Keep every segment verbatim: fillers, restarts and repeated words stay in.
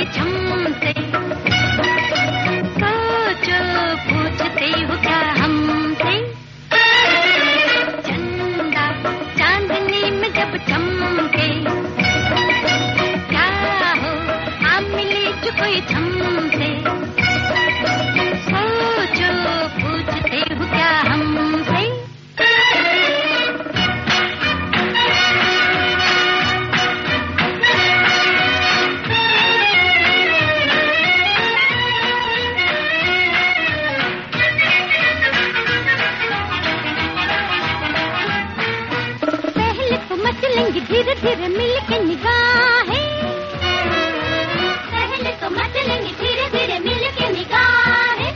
छम से। सोचो पूछते हो क्या हमसे। चंदा चांदनी में जब चमके, क्या हो आप मिले जो कोई छम से। सोचो पूछते हो क्या हमसे। मचलेंगे धीरे धीरे मिलके निगाहें। पहले तो मचलेंगे धीरे धीरे मिलके निगाहें।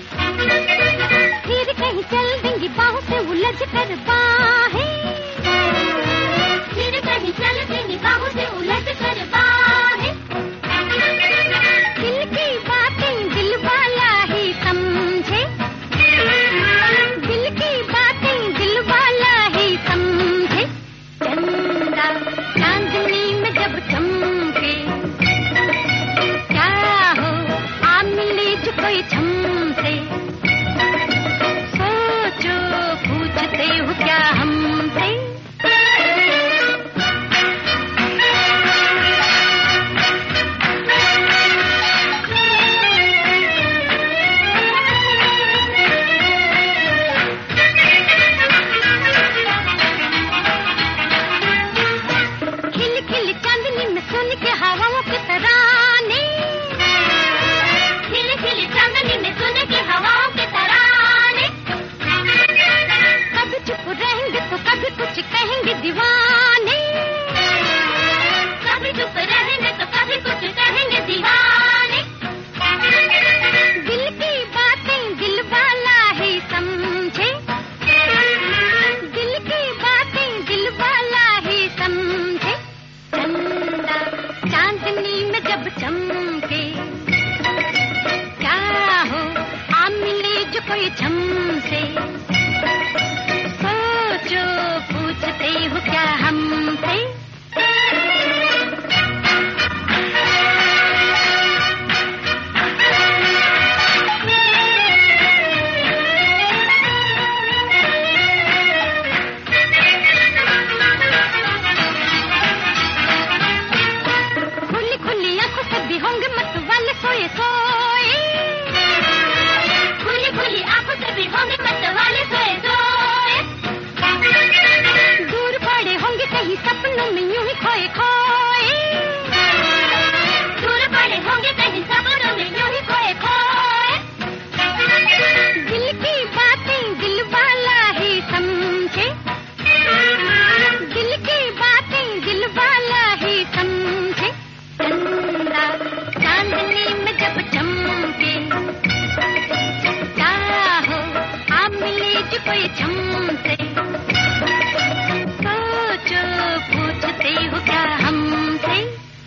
फिर कहीं चल देंगी बाहों से उलझ कर बाहें। फिर कहीं चल देंगी बाहों से उलझ कर बाहें। दिल की बातें दिल वाला ही समझे। दिल की बातें दिल वाला ही समझे। चंदा चांदनी में जब चमके, क्या हो आप मिले जो कोई छम से। सोचो पूछते हो क्या हमसे। सुन के हवाओं के तराने, खिले खिले चांदनी में सुन के हवाओं के तराने। कभी चुप रहेंगे तो कभी कुछ कहेंगे दीवाने। कभी चुप रहेंगे तो कभी कुछ कहेंगे दीवाने। दिल की बातें दिल वाला ही समझे। दिल की बातें दिल वाला ही समझे। चंदा चांदनी में जब चमके, क्या हो आप मिले जो कोई छम से। सोचो पूछते हो क्या हमसे। भी होंगे मत वाले सोए सोए। खुली खुली आंखों से भी होंगे मत वाले सोए सोए। दूर पड़े होंगे कहीं सपनों में यूं ही खोए खोए। दूर पड़े होंगे कहीं सपनों में यूं ही खोए खोए। दिल की बातें दिल वाला ही समझे। दिल की बातें दिल वाला ही समझे। चंदा चांदनी में जब चमके, क्या हो आप मिले जो कोई छम से। सोचो पूछते हो क्या हमसे।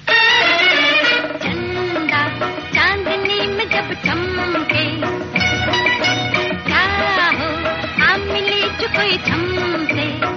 चंदा चांदनी में जब चमके, क्या हो आप मिले जो कोई छम से।